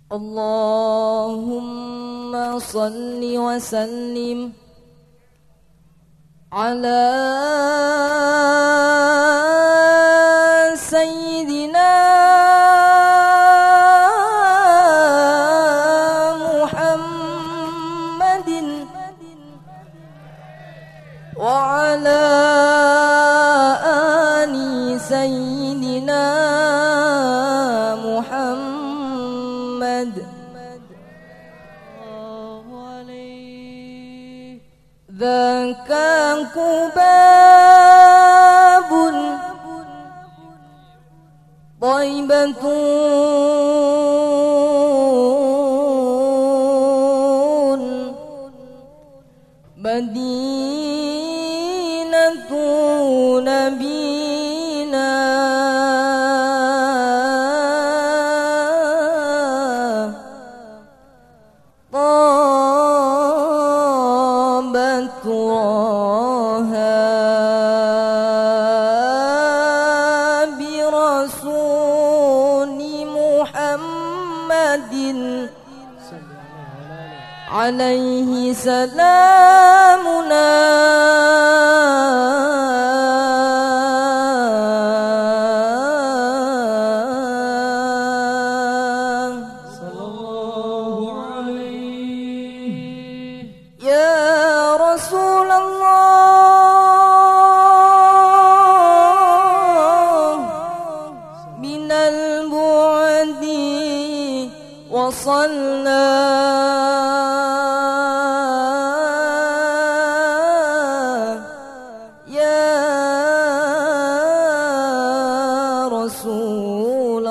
اللهم صل وسلم على سيدنا محمد وعلى آل سيدنا محمد ذاك كباب طيبة مدينة نبينا طابت تراها برسول محمد عليه سلامنا صلى الله عليه يا رسول الله من البعد وصلنا يا رسول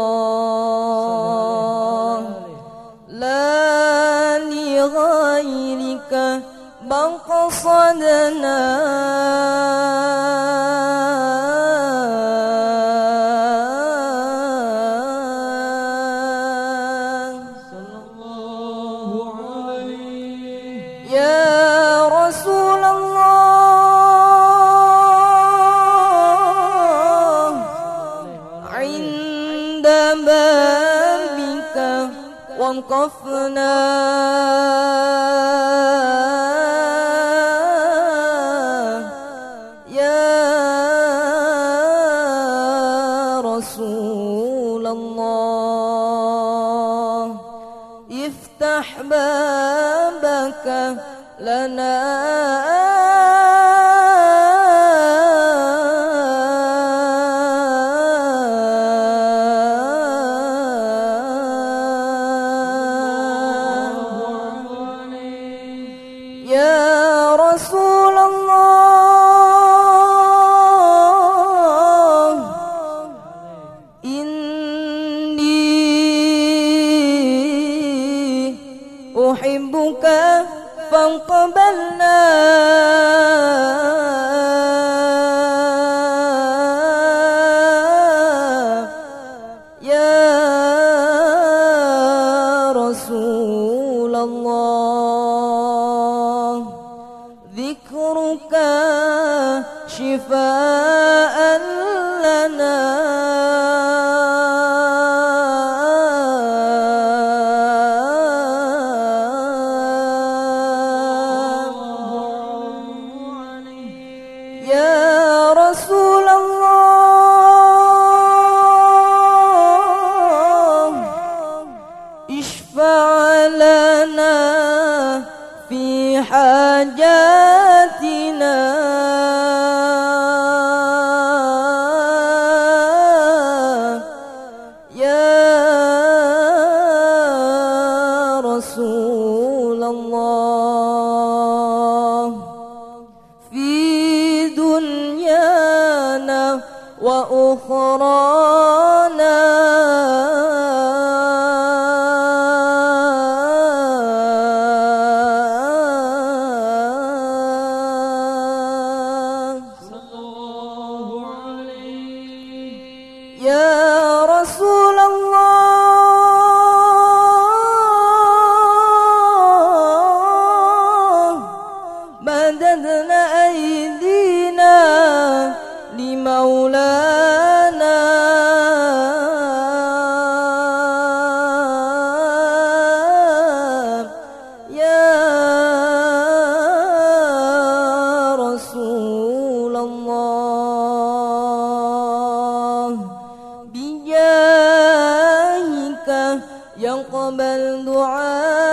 الله لا لغيرك مقصدنا صلى الله عليه يا رسول الله عند بابك وقفنا يا رسول الله افتح بابك لنا يا رسول الله إني أحبك فاقبلنا يا رسول الله ذكرك شفاء لنا يا رسول الله اشفع لنا في حاجاتنا يا رسول الله في دنيانا وأخرانا صلى الله عليه يا رسول الله يقبل دعاء